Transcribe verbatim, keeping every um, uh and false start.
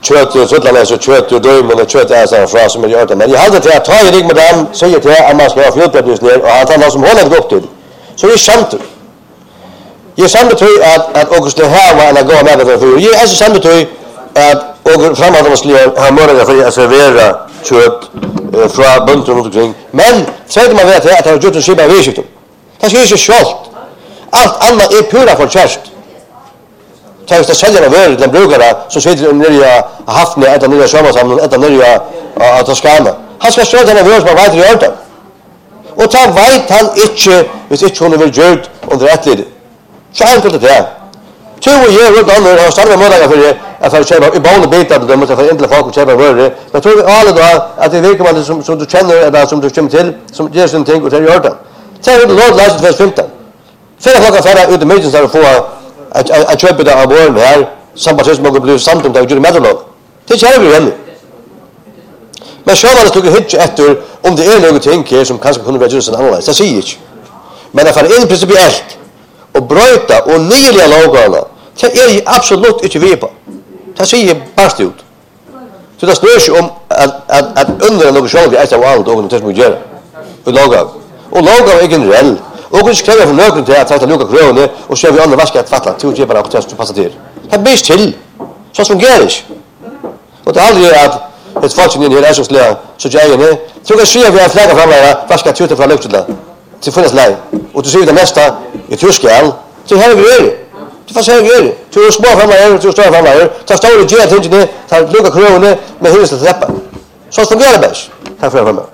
kött och sådana så kött och dömen och kött är så fra som jag gör det. Men jag hade det att ta i rig med dem säger till att man ska ha fjorton ner och att han som håller upp till. Så det är sant. Jag samt tror att att August det här var en gå med för jag är så samt tror att och framåt måste ha möjlighet för att servera kött från bunt runt omkring. Men säger man vet att det har gjort en skiba visst. Det ska ju så skolt. Allt annat är pura för chest. Tänk att sälja över den brukare så sitter ner i haft med att ner samma samman att ner i att Toscana. Han ska stå den över som vet gör det. Och ta vet han inte vis inte hon vill gjort under ett led. Så enkelt det är. Två år runt om har startat med att för att för köpa i barn bit att de måste för ändla folk och köpa varor. Men tror vi alla då att det verkar man som som du känner eller som du kommer till som gör sin ting och det gör det. Sen är det låt läsa för femton. För att jag fara ut i meetings där få att att köpa det av våren här samtidigt som blir samt om det gör med då. Det känner vi igen. Men så var det tog hit efter om det är något ting som kanske kunde vara just en annan. Så säger jag. Men det är en principiellt och bröta och nyliga lagarna. Det är absolut inte vi på. Det säger bara ut. Så det snör sig om att att att under något själv är så allt och det som gör. Och lagar. Och lagar är generell. Och vi skriver för något till att ta Luca Krone och så vi andra vaska att fatta till ge bara att testa passa till. Det blir till. Så fungerar det. Och det är aldrig att ett folk som är så slä så jag är det. Så kan se vi har flagga fram där vaska tuta från Luxla. Till förnas läge. Och du ser det mesta i Tyskland. Så här vi är. Du får se hur är. Du små fram där, du står fram där. Ta stora ge attention till det. Ta Luca Krone med hus att släppa. Så fungerar det bäst. Tack för det.